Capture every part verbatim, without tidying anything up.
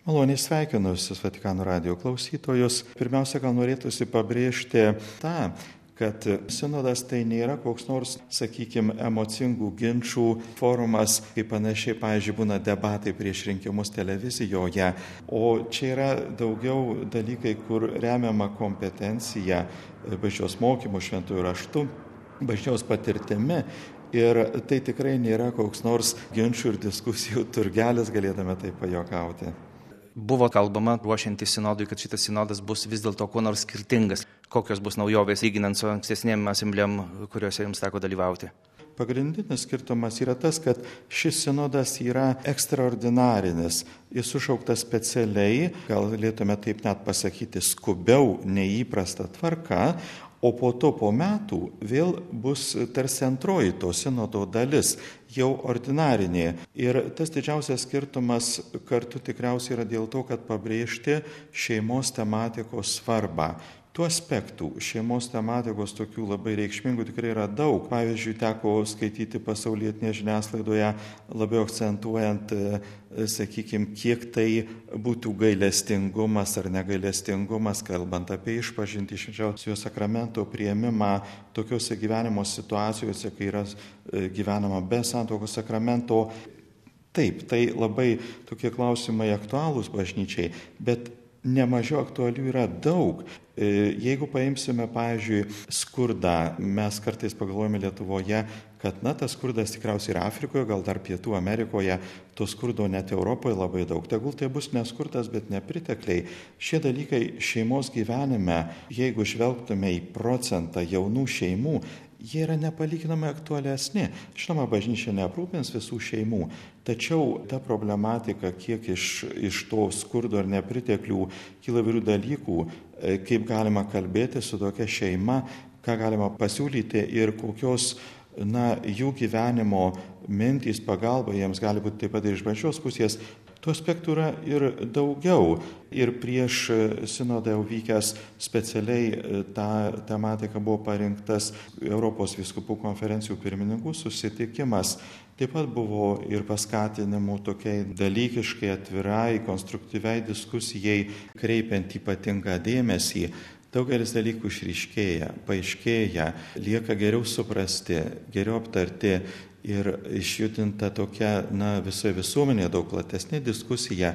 Maloniai sveikinu visus Vatikano radijo klausytojus. Pirmiausia, gal norėtųsi pabrėžti tą, kad sinodas tai nėra koks nors, sakykime, emocingų ginčių forumas, kaip panašiai, pavyzdžiui, būna debatai prieš rinkimus televizijoje, o čia yra daugiau dalykai, kur remiama kompetencija, bažnyčios mokymų, šventųjų raštų, bažnyčios patirtimi. Ir tai tikrai nėra koks nors ginčių ir diskusijų turgelis, galėtume tai pajuokauti. Buvo kalbama, ruošiantis sinodui, kad šitas sinodas bus vis dėlto kuo nors skirtingas. Kokios bus naujovės, lyginant su ankstesnėm asamblėjom, kuriuose jums teko dalyvauti? Pagrindinis skirtumas yra tas, kad šis sinodas yra ekstraordinarinis. Jis sušauktas specialiai, gal galėtume taip net pasakyti, skubiau neįprasta tvarka, o po to po metų vėl bus tarsi antroji to sinodo dalis, jau ordinarinė. Ir tas didžiausias skirtumas kartu tikriausiai yra dėl to, kad pabrėžti šeimos tematikos svarbą. Tų aspektų šeimos tematikos tokių labai reikšmingų tikrai yra daug. Pavyzdžiui, teko skaityti pasaulietinėje žiniasklaidoje, labiau akcentuojant, sakykime, kiek tai būtų gailestingumas ar negailestingumas, kalbant apie išpažintį, švenčiausiojo sakramento priėmimą tokiuose gyvenimo situacijose, kai yra gyvenama be santuokos sakramento. Taip, tai labai tokie klausimai aktualūs bažnyčiai, bet nemažiau aktualių yra daug. Jeigu paimsime, pavyzdžiui, skurdą, mes kartais pagalvojame Lietuvoje, kad na, tas skurdas tikriausiai yra Afrikoje, gal dar Pietų Amerikoje, to skurdo net Europoje labai daug. Tegul tai bus neskurdas, bet nepritekliai. Šie dalykai šeimos gyvenime, jeigu žvelgtume į procentą jaunų šeimų, jie yra nepalyginamai aktualesni. Žinoma, bažnyčia neaprūpins visų šeimų, tačiau ta problematika, kiek iš, iš to skurdo ar nepriteklių kyla įvairių dalykų, kaip galima kalbėti su tokia šeima, ką galima pasiūlyti ir kokios na, jų gyvenimo mintys, pagalba jiems gali būti taip pat ir iš bažnyčios pusės. Tų aspektų yra ir daugiau. Ir prieš sinodą jau vykęs specialiai tą tematiką buvo parinktas Europos vyskupų konferencijų pirmininkų susitikimas. Taip pat buvo ir paskatinimų tokiai dalykiškai, atvirai, konstruktyviai diskusijai, kreipiant ypatingą dėmesį. Daugelis dalykų išryškėja, paaiškėja, lieka geriau suprasti, geriau aptarti ir išjudinta tokia, na, visoje visuomenėje daug platesnė diskusija,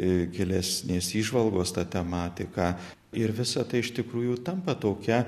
gilesnės įžvalgos tą tematiką. Ir visa tai iš tikrųjų tampa tokia,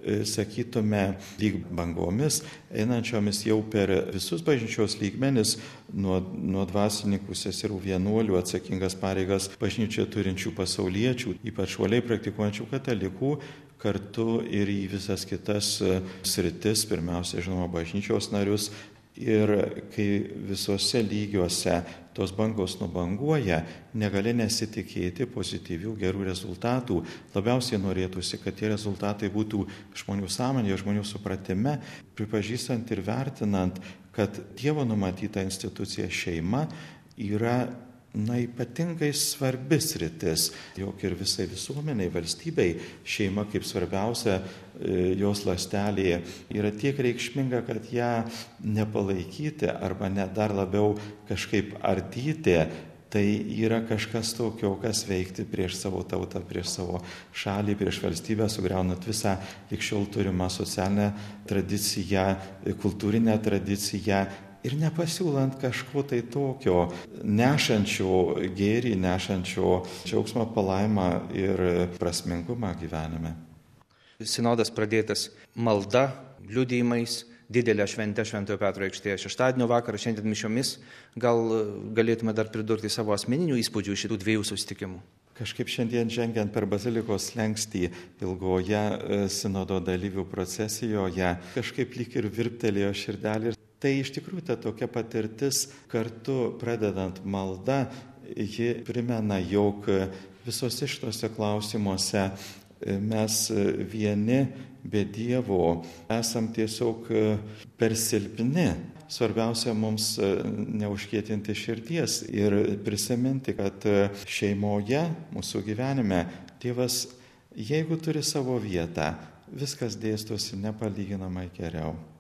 sakytume, lyg bangomis, einančiomis jau per visus bažnyčios lygmenis, nuo, nuo dvasininkų, seserų, vienuolių, atsakingas pareigas bažnyčioje turinčių pasauliečių, ypač uoliai praktikuojančių katalikų, kartu ir į visas kitas sritis, pirmiausia, žinoma, bažnyčios narius. Ir kai visose lygiuose tos bangos nubanguoja, negali nesitikėti pozityvių gerų rezultatų. Labiausiai norėtųsi, kad tie rezultatai būtų žmonių sąmonėje, žmonių supratime, pripažįstant ir vertinant, kad Dievo numatyta institucija šeima yra na, ypatingai svarbi sritis, jog ir visai visuomeniai, valstybei šeima kaip svarbiausia jos ląstelėje yra tiek reikšminga, kad ją nepalaikyti arba net dar labiau kažkaip ardyti, tai yra kažkas tokio, kas veikti prieš savo tautą, prieš savo šalį, prieš valstybę, sugriaunant visą likščiol turimą socialinę tradiciją, kultūrinę tradiciją. Ir nepasiūlant kažko tai tokio, nešančio gėrį, nešančio džiaugsmą, palaimą ir prasmingumą gyvenime. Sinodas pradėtas malda, liudijimais, didelė šventė Šventojo Petro aikštėje šeštadienio vakarą, šiandien mišiomis. Gal galėtume dar pridurti savo asmeninių įspūdžių šitų dviejų susitikimų? Kažkaip šiandien žengiant per bazilikos slenkstį ilgoje sinodo dalyvių procesijoje, kažkaip lyg ir virptelėjo širdelė. Tai iš tikrųjų ta tokia patirtis kartu pradedant maldą, ji primena, jog visose šitose klausimuose mes vieni be Dievo esam tiesiog per silpni. Svarbiausia mums neužkietinti širdies ir prisiminti, kad šeimoje, mūsų gyvenime, Dievas, jeigu turi savo vietą, viskas dėstosi nepalyginamai geriau.